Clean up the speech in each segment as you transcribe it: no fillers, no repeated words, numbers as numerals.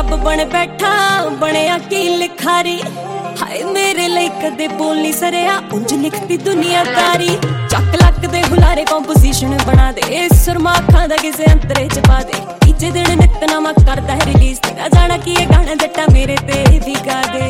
रब बन बैठा बनया की लिखारी हाय मेरे लिए कदे बोल नहीं सरिया उंज लिखती दुनियादारी चक लक दे हुलारे कंपोजिशन बना दे सुरमा अखां दा किसे अंतरे च पा दे तीजे दिन नितनामा करदा है रिलीज तेरा जाना की ये गाना जट्टा मेरे ते भी गा दे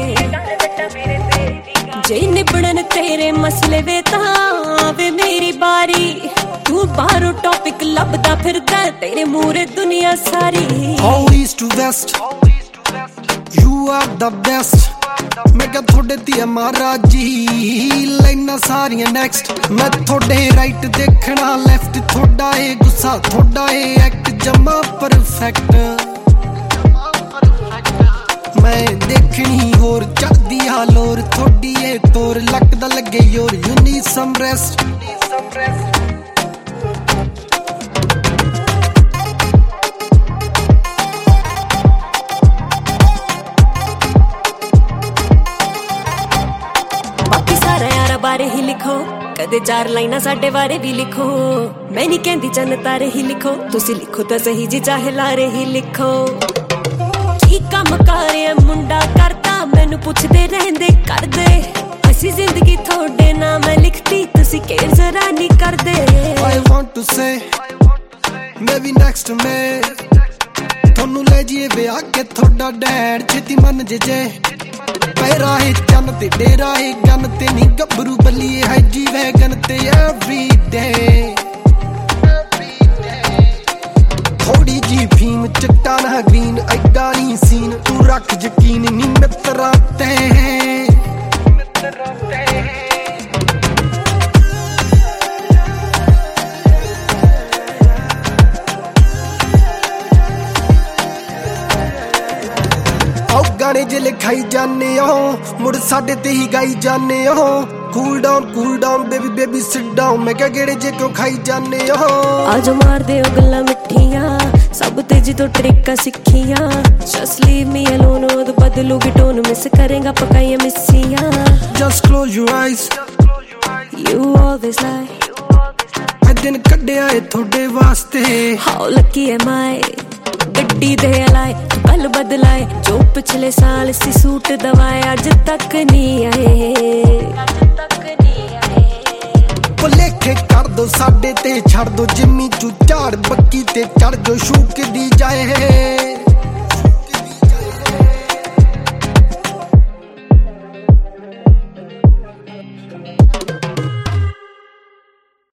जे निबड़न तेरे मसले वे तां वे मेरी बारी तू बाहरों टॉपिक लभदा फिरदा तेरे मूरे दुनिया सारी all east to west you are the best मैं क्या थोड़े दिया महाराजी लाइना सारियां नेक्स्ट मैं थोड़े राइट देखना लेफ्ट थोड़ा है गुस्सा थोड़ा है एक्ट जमा परफेक्ट मैं देखनी होर चढ़दी हालोर थोड़ी है तोर लगदा लगे your you need some rest बारे ही लिखो कदे चार लाइना साडे बारे भी लिखो मैं नहीं कहंदी चन्न तारे ही लिखो तुसी लिखो तो सही जी चाहे लारे ही लिखो की काम करे मुंडा करता मैनू पुछदे रहंदे कर दे असी जिंदगी थोड़े ना मैं लिखती तुसी केयर जरा नहीं कर दे I want to say maybe next में थोनू ले जीए वे आके थोड़ा डैड छेती मन जे पैरा है चन ते डेरा है गन ते नी गबरू बलिए है जी वैगन ते एवरी डे थोड़ी जी फीम चिट्टा ना ग्रीन ऐडा नी सीन तू रख यकीन नी मित्रा ते गाने जे लिखाई जाने हो मुड़ साडे ते ही गाई जाने हो cool down baby baby sit down मैं क्या गेड़े जे क्यों खाई जाने हो आज मार दे गल्ला मिठियां सब तेजी तो ट्रिक्का सिखियां जस्ट लीव मी अलोन ओद बदलूगी टोन मिस करेगा पकाइया मिसियां just close your eyes you always लाई आई दिन कड्डिया ए थोड़े वास्ते हाउ लकी एम आई गड्डी दे लाए कल बदलाए जो पिछले साल सी सूट दवाए आज तक नहीं आए लेखे कर दो साडे ते छड़ दो जिम्मी चू झाड़ बक्की ते चढ़ जो शूक दी जाए